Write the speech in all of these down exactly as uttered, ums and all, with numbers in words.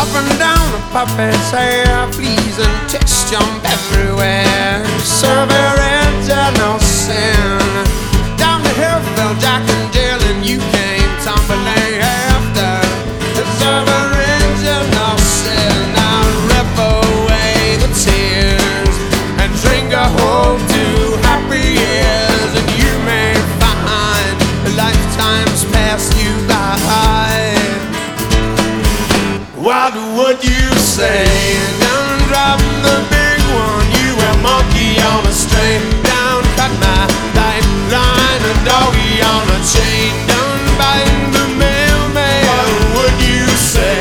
Up and down the puppet's hair, fleas and ticks jump everywhere. Server enter no sin. Down the hill fell Jack and Jill, and you came tumbling after. The server enter no sin. Now rip away the tears and drink a whole two happy years, and you may find a lifetime's passed you by. What would you say? Down dropping the big one, you a monkey on a string. Down cut my lifeline, a doggy on a chain. Down biting the mailman, what would you say?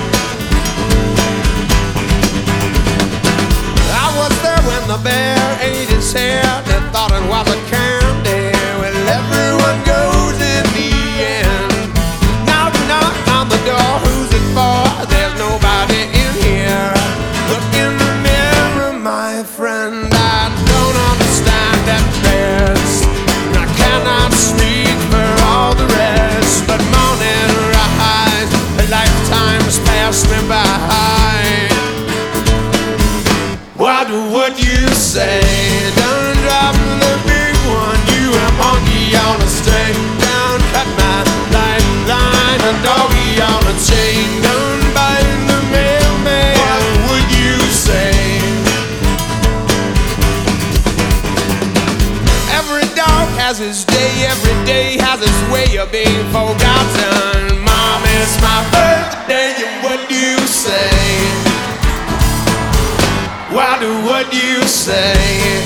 I was there when the bear ate his hair. They thought it was a candy. Well, everyone goes in the end. Knock, knock on the door, who's it for? There's nobody in here. Look in the mirror, my friend. I don't understand at best. I cannot speak for all the rest. But morning rise, a lifetime's passed me by. What would you say? Don't drop the big one, you a monkey on a string. Down cut my lifeline, a doggy on a chain. Don't bite the mailman, what would you say? Every dog has his day, every day has its way of being forgotten. Mom, it's my birthday, and what do you say? What would you say?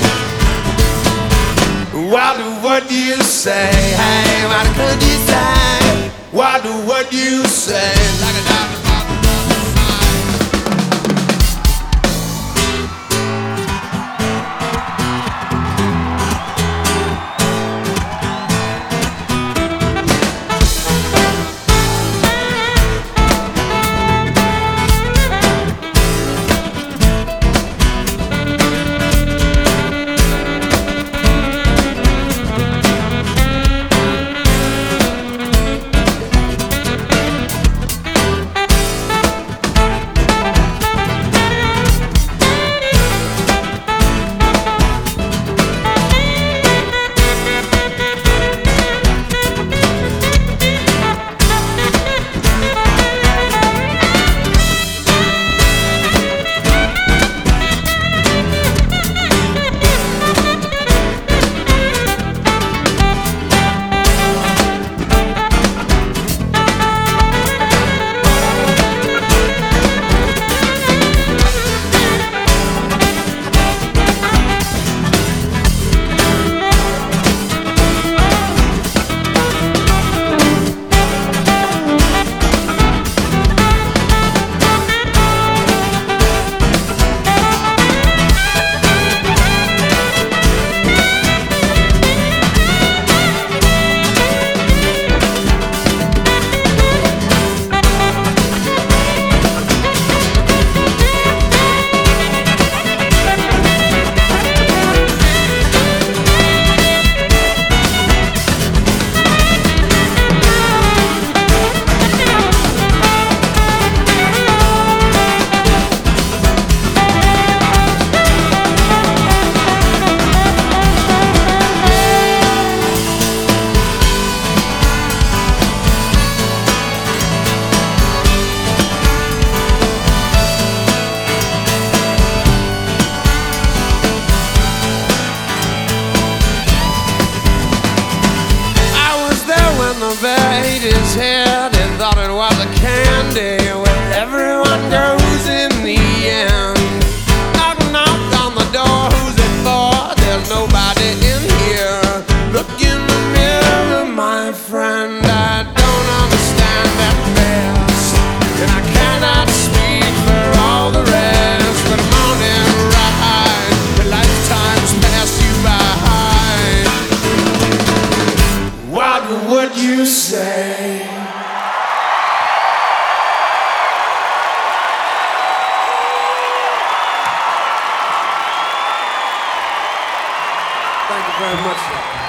What would you say? Hey, what could you say? What would you say? Like a dog. Ate his head and thought it was a candy. Well, everyone goes in the end. Knock, knock on the door, who's it for? There's nobody in here. Look in the mirror, my friend. I don't understand at best, and I cannot speak for all the rest. But morning rise, the lifetime's passed you by. What would you say? Thank you very much.